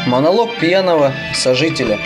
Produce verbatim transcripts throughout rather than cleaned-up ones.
Монолог пьяного сожителя.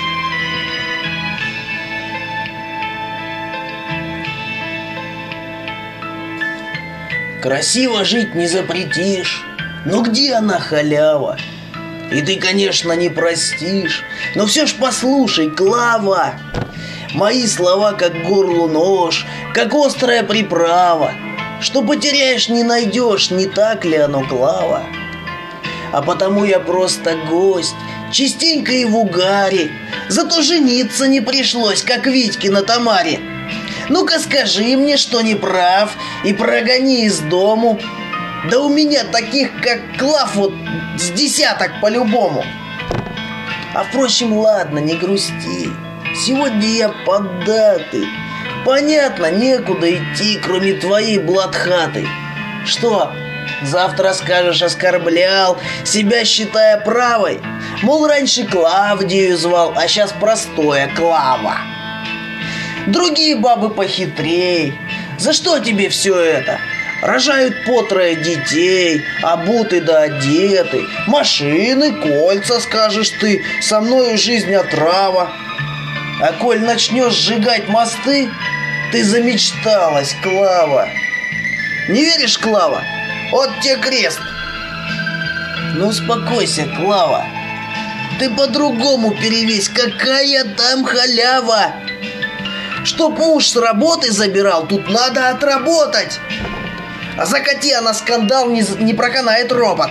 Красиво жить не запретишь, но где она халява? И ты, конечно, не простишь, но все ж послушай, Клава, мои слова как к горлу нож, как острая приправа. Что потеряешь, не найдешь, не так ли оно, Клава? А потому я просто гость, частенько и в угаре. Зато жениться не пришлось, как Витьке на Тамаре. Ну-ка скажи мне, что не прав, и прогони из дому. Да у меня таких, как Клав, вот с десяток по-любому. А впрочем, ладно, не грусти. Сегодня я поддатый. Понятно, некуда идти, кроме твоей блатхаты. Что, завтра скажешь, оскорблял, себя считая правой? Мол, раньше Клавдию звал, а сейчас простое Клава. Другие бабы похитрей. За что тебе все это? Рожают по трое детей, обуты да одеты, машины, кольца, скажешь ты, со мною жизнь отрава. А коль начнешь сжигать мосты, ты замечталась, Клава. Не веришь, Клава? Вот тебе крест. Ну успокойся, Клава. Ты по-другому перевесь, какая там халява. Чтоб муж с работы забирал, тут надо отработать. А закати она скандал, не, не проканает робот.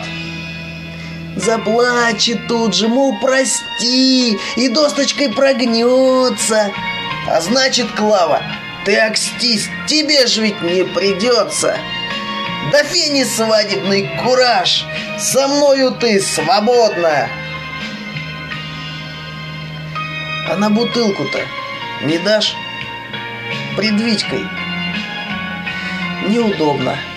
Заплачет тут же, мол, прости, и досточкой прогнется. А значит, Клава, ты окстись, тебе ж ведь не придется. Да фени свадебный кураж, со мною ты свободна. А на бутылку-то не дашь? Пред Витькой неудобно.